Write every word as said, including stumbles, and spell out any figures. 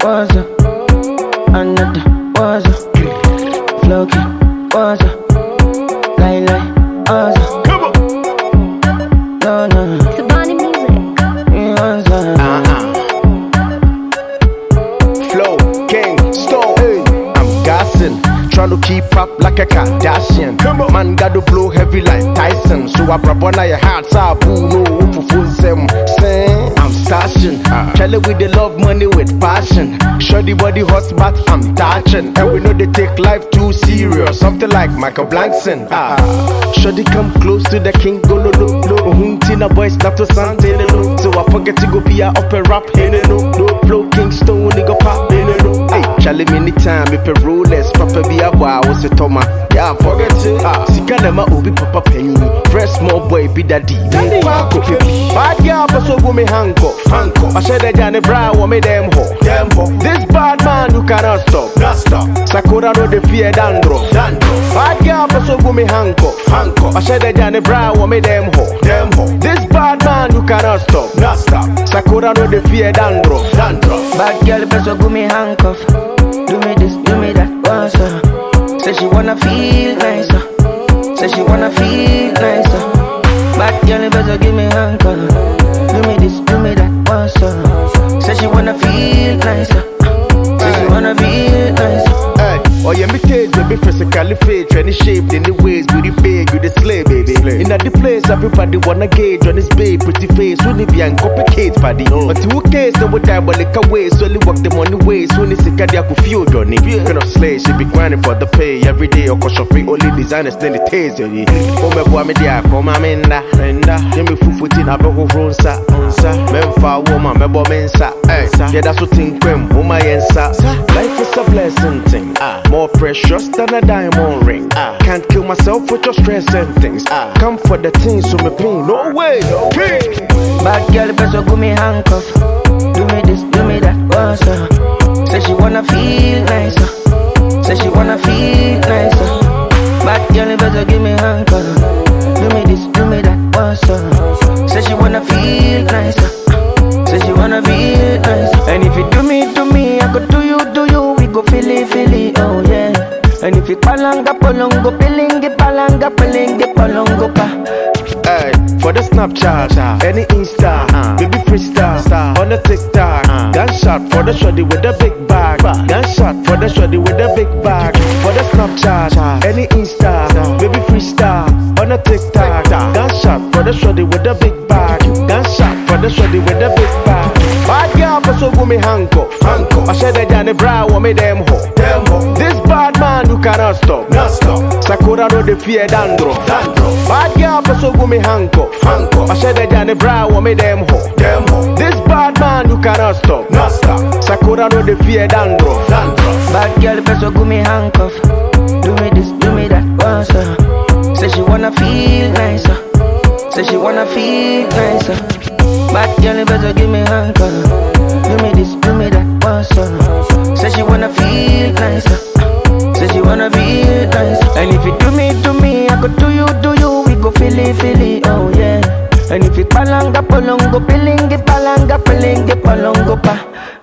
what's up? Another, what's up? Floki, what's up? Lie, lie, what's up? Come on. No, no, no. Tabani music. What's up? Uh-uh. Flow, King, Stone. Hey. I'm gassing, trying to keep up like a Kardashian. Come on. Man got to blow heavy like Tyson. So I brought one of your hearts up. No, for full sem. I'm stashing. Uh. Kelly with the love money with passion. Shorty body hot but I'm touching. And we know they take life too serious. Something like Michael Blankson. Uh. Shorty come close to the king. Go low, low, low. Hunting a boy snap to something. So I forget to go be a up and rap. Hey, no, no. Flow King Stone, nigga pop. Hey, no, no. Hey, Charlie, many time, if a rollers, Papa be a boy, I was a Toma. Yeah, forget it. Ah, Sika Nema Obi Papa Penny. Fresh small boy, be daddy. Bad girl, but so go me handcuff. Handcuff. I said that Johnny Brown, what me them ho. Them ho. This bad man, you cannot stop. Not stop. Sakura no the fear dandruff. Dandruff. Bad girl, but so go me handcuff. Handcuff. I said that Johnny Brown, what me them ho. Them ho. This bad man, you cannot stop. Not stop. Sakura no the fear dandruff. Dandruff. Bad girl, but so go me handcuff. Do me this, do me that, what's up? Say she wanna feel nicer. Say she wanna feel nicer. Bad girl, better give me handcuff. Do me this, do me that, what's up? Say she wanna feel nicer. Say she wanna feel nicer. Hey, oh yeah, me taste, baby, physically fit, training shaped in the ways, beauty big, you the slay, baby. Slay. In the place, everybody wanna gauge on this babe, pretty face, when it be and complicate, paddy. Oh. But two case, they would die, but like a way, so only work them on the way, so when it's a cardiac feel, Johnny. Kind of slay, she be grinding for the pay every day, or cause shopping, only designers, then the taste, oh my boy, me there, come on, menda, menda. Then me full footing, I go run, sa, sa. Men for woman, me bo mensa, hey. Yeah, that's what think, when, woman, yensa. Life is a blessing thing. Ah. More precious than a diamond ring. Ah. Can't kill myself with your stress and things. Ah. Come for the things, so me pain. No way, no way. Bad girl, better go me handcuff. Do me this, do me that, what's up? Say she wanna feel nicer. Say she wanna feel nicer. Bad girl, better give me handcuff. Do me this, do me that, what's up? Say she wanna feel nicer. Say she wanna feel nicer. And if you do me, do me, I go do you, do you. We go feel it, feel it, oh yeah. And if you palanga, polongo, pilingi, palanga, pilingi, polongo, pa. Hey, for the Snapchat, any Insta, uh, baby freestyle, star, on the TikTok, uh, gunshot for the shorty with the big bag, gunshot for the shorty with the big bag, for the Snapchat, any Insta, baby freestyle, on the TikTok, gunshot for the shorty with the big bag, gunshot for the shorty with the big bag. Bad girl, but so go me handcuff, handcuff. I said that Johnny Brown, what me them ho, them ho. This bad man, you cannot stop, not stop. Sakura no the fear dandruff, dandruff. Bad girl, but so go me handcuff, handcuff. I said that Johnny Brown, what me them ho, them ho. This bad man, you cannot stop, not stop. Sakura no the fear dandruff, dandruff. Bad girl, but so go me handcuff. Do me this, do me that, what's up? Say she wanna feel nicer. Say she wanna feel nicer. Bad girl, better give me handcuff. Do me this, do me that, what's up? Say she wanna feel nicer. Say she wanna feel nicer. And if you do me, do me, I go do you, do you. We go feel it, feel it, oh yeah. And if you palanga, polongo, pilingi, palanga, pilingi, polongo, pa.